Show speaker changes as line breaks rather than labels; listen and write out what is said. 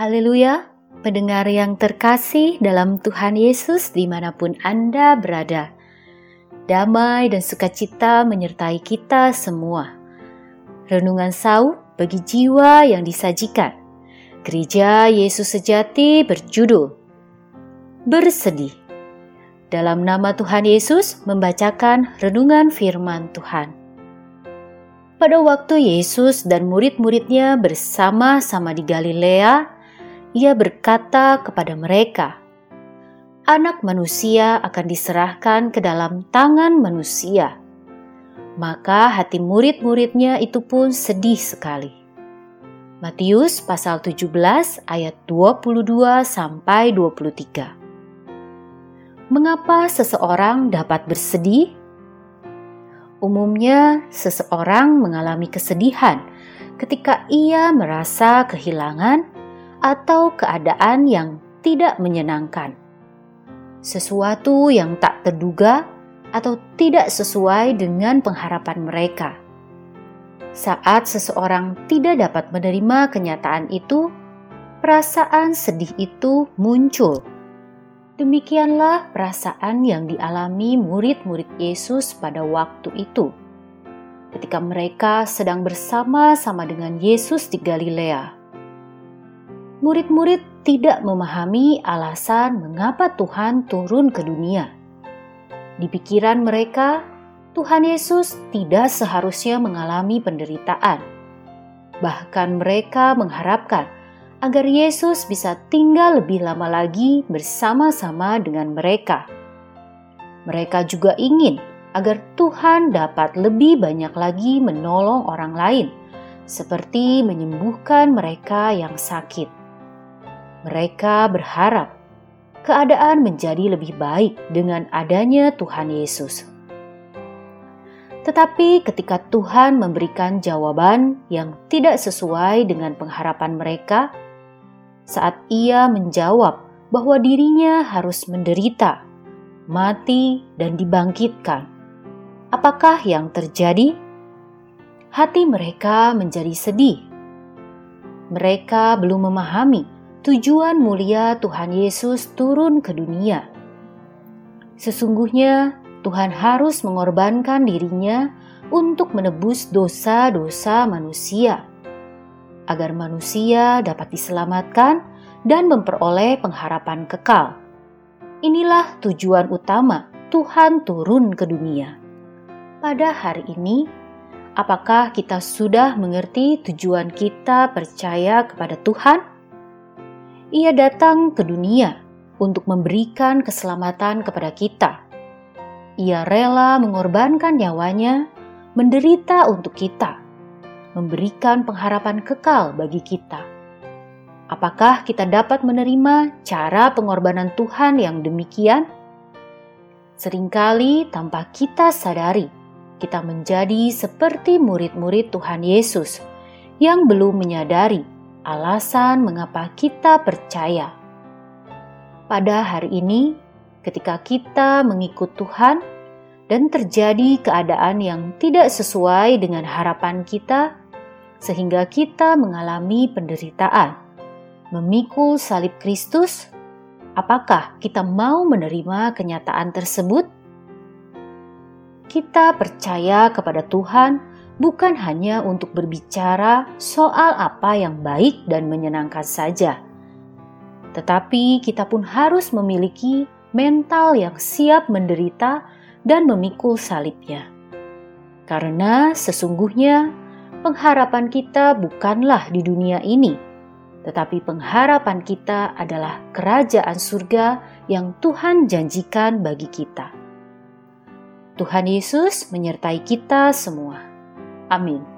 Haleluya, pendengar yang terkasih dalam Tuhan Yesus dimanapun Anda berada. Damai dan sukacita menyertai kita semua. Renungan Sauh bagi jiwa yang disajikan. Gereja Yesus Sejati berjudul Bersedih. Dalam nama Tuhan Yesus membacakan renungan firman Tuhan. Pada waktu Yesus dan murid-muridnya bersama-sama di Galilea, Ia berkata kepada mereka, Anak manusia akan diserahkan ke dalam tangan manusia. Maka hati murid-muridnya itu pun sedih sekali. Matius pasal 17 ayat 22-23. Mengapa seseorang dapat bersedih? Umumnya seseorang mengalami kesedihan ketika ia merasa kehilangan atau keadaan yang tidak menyenangkan. Sesuatu yang tak terduga atau tidak sesuai dengan pengharapan mereka. Saat seseorang tidak dapat menerima kenyataan itu, perasaan sedih itu muncul. Demikianlah perasaan yang dialami murid-murid Yesus pada waktu itu, ketika mereka sedang bersama-sama dengan Yesus di Galilea. Murid-murid tidak memahami alasan mengapa Tuhan turun ke dunia. Di pikiran mereka, Tuhan Yesus tidak seharusnya mengalami penderitaan. Bahkan mereka mengharapkan agar Yesus bisa tinggal lebih lama lagi bersama-sama dengan mereka. Mereka juga ingin agar Tuhan dapat lebih banyak lagi menolong orang lain, seperti menyembuhkan mereka yang sakit. Mereka berharap keadaan menjadi lebih baik dengan adanya Tuhan Yesus. Tetapi ketika Tuhan memberikan jawaban yang tidak sesuai dengan pengharapan mereka, saat Ia menjawab bahwa dirinya harus menderita, mati, dan dibangkitkan, apakah yang terjadi? Hati mereka menjadi sedih. Mereka belum memahami tujuan mulia Tuhan Yesus turun ke dunia. Sesungguhnya Tuhan harus mengorbankan dirinya untuk menebus dosa-dosa manusia, agar manusia dapat diselamatkan dan memperoleh pengharapan kekal. Inilah tujuan utama Tuhan turun ke dunia. Pada hari ini, apakah kita sudah mengerti tujuan kita percaya kepada Tuhan? Ia datang ke dunia untuk memberikan keselamatan kepada kita. Ia rela mengorbankan nyawanya, menderita untuk kita, memberikan pengharapan kekal bagi kita. Apakah kita dapat menerima cara pengorbanan Tuhan yang demikian? Seringkali tanpa kita sadari, kita menjadi seperti murid-murid Tuhan Yesus yang belum menyadari alasan mengapa kita percaya. Pada hari ini, ketika kita mengikut Tuhan dan terjadi keadaan yang tidak sesuai dengan harapan kita, sehingga kita mengalami penderitaan, memikul salib Kristus, apakah kita mau menerima kenyataan tersebut? Kita percaya kepada Tuhan bukan hanya untuk berbicara soal apa yang baik dan menyenangkan saja, tetapi kita pun harus memiliki mental yang siap menderita dan memikul salibnya. Karena sesungguhnya pengharapan kita bukanlah di dunia ini, tetapi pengharapan kita adalah kerajaan surga yang Tuhan janjikan bagi kita. Tuhan Yesus menyertai kita semua. Amin.